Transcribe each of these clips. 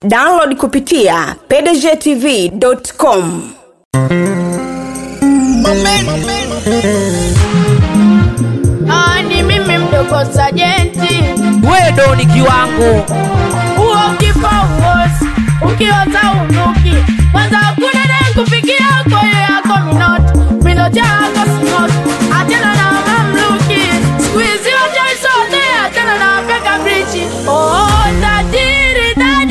Download kupitia pdgtv.com. Ni mimi mdogo Sajenti, wewe ndo ni kiwango. Uo kifaos, ukiota unuki. Kwanza hakuna naye kufikia kwa hiyo yako minoti yako sinoti. Atena na mamluki, squeeze yote isote. Atena na peka brichi. Oh, tajiri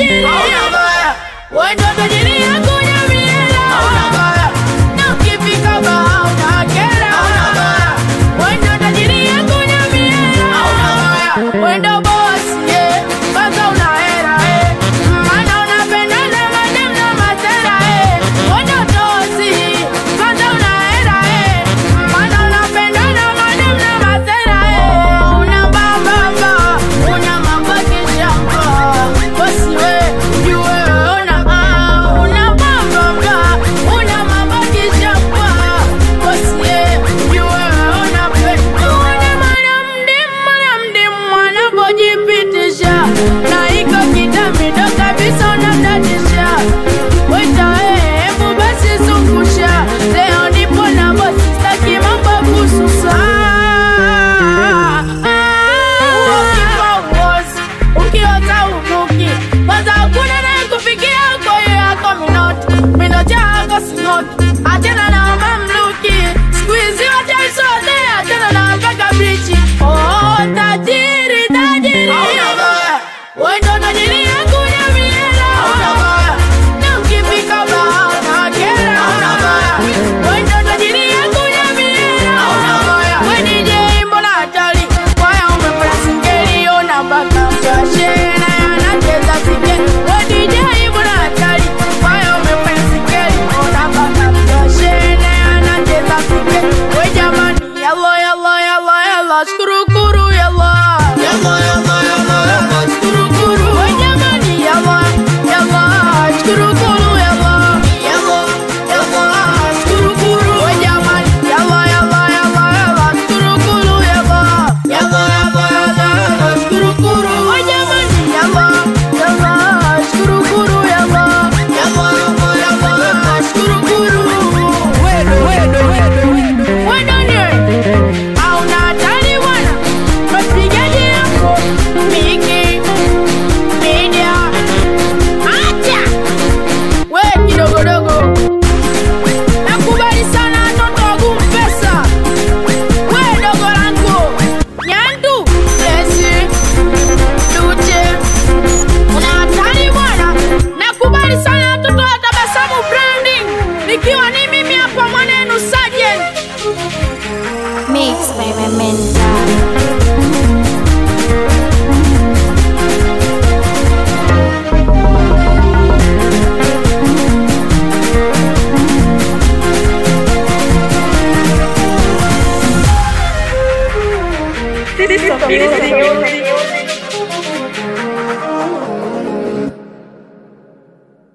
wendo tajiri yako nyamiela. Na ukifika baha unakera. Wendo tajiri yako nyamiela. Wendo boss, yeah, kwanza unahera, mana unapendana madem na matera, wendo tozi, kwanza unahera, mana unapendana madem na matera, una bamba, una mambo kishamba, bosi we, ujue una bamba, una mambo kishamba, bosi we, ujue una pendo, una manamdim wanapojipitisha, na iko kitamido kabisa unamdatisha. Weta hebu basi zungusha, leo nipo na bosi staki mambo kususa. Ukiota unuki, kwanza hakuna naye kufikia kwa hiyo yako minoti yako sinoti. Atena na mamluki, squeeze yote isote. Atena na mpaka brichi. Oh, tajiri wendo tajiri yako nyamiela. Na ukifika baha unakera. Wendo tajiri yako nyamiela. We DJ mbona hatari, kwaya umepata singeli. Ona mpaka mjashe na yanacheza singeli. We DJ mbona hatari, kwaya umepata singeli. Ona mpaka mjashe na yanacheza singeli. We jamani, yalla shkurukuru yalla. Shkurukuru. We jamani, yalla shkurukuru yalla. Shkurukuru. We jamani, yalla shkurukuru yalla. Shkurukuru. We jamani, yalla shkurukuru yalla. Shkurukuru. Wendo nye hauna hatari wana, mapigaji yako Miki Media. Acha we kidogodogo, nakubali sana watoto wa Gumpesa. We dogo langu Nyandu Lesi Duche, una hatari bwana. Nakubali sana watoto wa Tabasamu Branding, nikiwa ni mimi hapa mwanenu Sajenti. Mix by Mementa. This is